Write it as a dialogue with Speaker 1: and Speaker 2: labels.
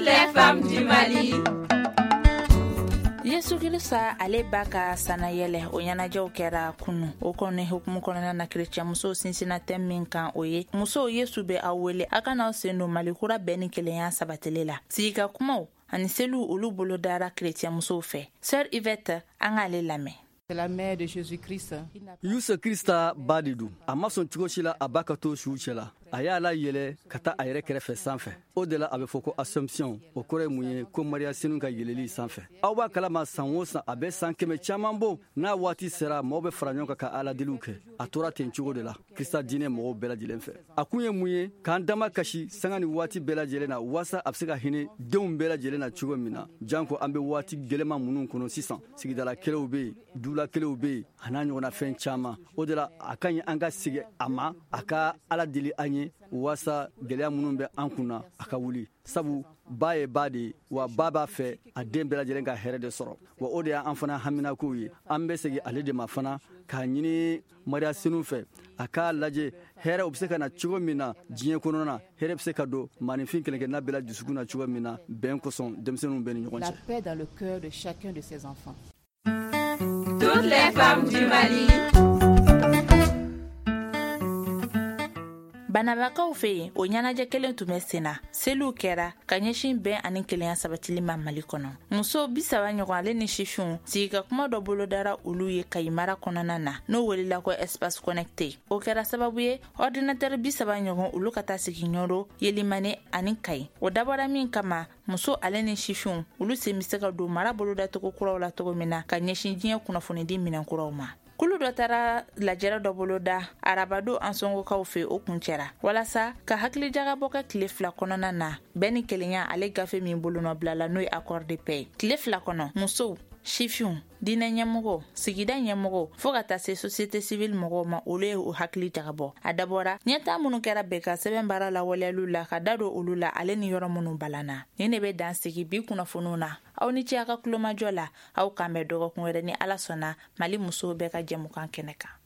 Speaker 1: les femmes du Mali.
Speaker 2: Yesu Kirisa ale baka sana yele o ɲɛnajɛw kɛra kunu o kɔni hukumu kɔnɔna na chrétien muso sinsina tɛm min kan o ye muso Yesu be aw wele a kana aw sen don malikura bɛɛ ni kelenya sabatili la sigika kumaw ani seliw olu bolo dara chrétien musow fɛ sœur Yvette an k'ale lamɛn.
Speaker 3: C'est la mère de Jésus-Christ.
Speaker 4: Yesu Krista ba de don a ma sɔn cogo si la a ba ka to suw cɛla a y'a la yɛlɛ ka taa a yɛrɛ kɛrɛfɛ sanfɛ o de la a bɛ fɔ ko Assomption o kɔrɔ ye mun ye ko Maria senu ka yɛlɛli sanfɛ aw b'a kalama san o san a bɛ san kɛmɛ caman bɔ n'a waati sera mɔgɔw bɛ fara ɲɔgɔn kan ka ala deliw kɛ a tora ten cogo de la Krista diinɛ mɔgɔw bɛɛ lajɛlen fɛ a kun ye mun ye k'an dama kasi sanga ni waati bɛɛ lajɛlen na waasa a bɛ se ka hinɛ denw bɛɛ lajɛlen na cogo min na janko an bɛ waati gɛlɛman minnu kɔnɔ sisan sigidala kɛlɛw bɛ yen dula kɛlɛw bɛ yen a n'a ɲɔgɔnna fɛn caman o de la a ka ɲi an ka segin a ma a ka ala deli an ye waasa gɛlɛya minnu bɛ an kunna a ka wuli sabu ba ye ba de wa ba b'a fɛ a den bɛɛ lajɛlen ka hɛrɛ de sɔrɔ wa o de y'an fana haminakow ye an bɛ segin ale de ma fana k'a ɲini Maria senu fɛ a k'a lajɛ hɛrɛ o bɛ se ka na cogo min na diɲɛ kɔnɔ na hɛrɛ bɛ se ka don maninfin kelenkɛna bɛɛ la dusukun na cogo min na bɛn kosɔn denmisɛnninw bɛ ni ɲɔgɔn cɛ.
Speaker 3: La paix dans le cœur de chacun de ses enfants.
Speaker 1: Toutes les femmes du Mali.
Speaker 2: Banabakaw fe o ɲɛnajɛ kelen tun bɛ sen na seliw kɛra ka ɲɛsin bɛn ani kelenya sabatili ma Mali kɔnɔ muso 30 ɲɔgɔn ale ni sifinw sigika kuma dɔ bolo dara olu ye Kayi mara kɔnɔna na n'o welila ko espace connecté o kɛra sababu ye ordinateur 30 ɲɔgɔn olu ka taa sigi ɲɔdo Yelimane ani Kayi o dabɔra min kama muso ale ni sifinw olu sen bɛ se ka don mara bolo da togo kuraw la togo min na ka ɲɛsin diɲɛ kunnafonidi minɛn kuraw ma kulu dɔ taara lajɛrɛ dɔ bolo da arabado an sɔngokaw fɛ o kun cɛra walasa ka hakili jagabɔ kɛ tile 2 kɔnɔna na bɛɛ ni kelenya ale gafe min bolo nɔ bilala n'o ye accord de paix tile 2 kɔnɔ musow sifinw diinɛ ɲɛmɔgɔ sigida ɲɛmɔgɔ fo ka taa se société civile mɔgɔw ma olu ye o hakili jagabɔ a dabɔra ɲɛtaa minnu kɛra bɛɛ ka sɛbɛn baara la waleyaliw la ka da don olu la ale ni yɔrɔ minnu balanna ni ne bɛ dan sigi bi kunnafoniw na aw ni ce a ka kulomajɔ la aw kan bɛ dɔgɔkun wɛrɛ ni ala sɔnna Mali musow bɛɛ ka jɛmukan kɛnɛ kan.